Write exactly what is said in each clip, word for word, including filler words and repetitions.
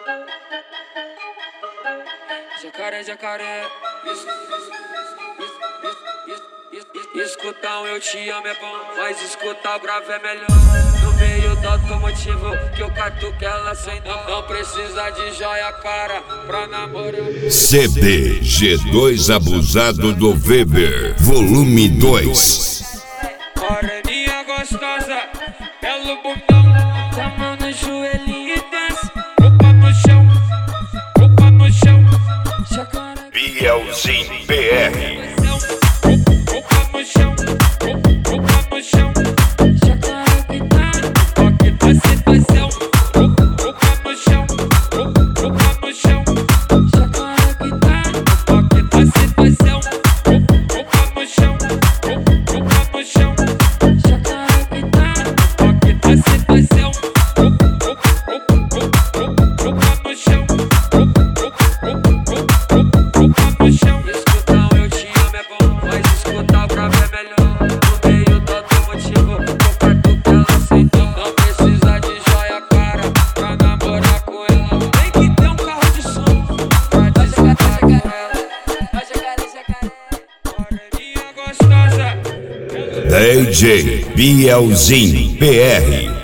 Jacaré, jacaré. Escutar um eu te amo é bom, mas escutar o grave é melhor. No meio do automotivo que eu catuco ela sem dó. Não precisa de joia cara pra namorar. C D G dois Abusado do Weber, volume dois. Moreninha gostosa, belo bundão, com a mão no joelhinho e desce. Roupa no chão, roupa no chão. Jacaré, Bielzinho P R. D J Bielzinho P R.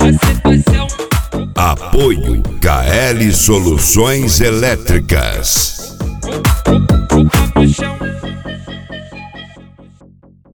Apoio K L Soluções Elétricas.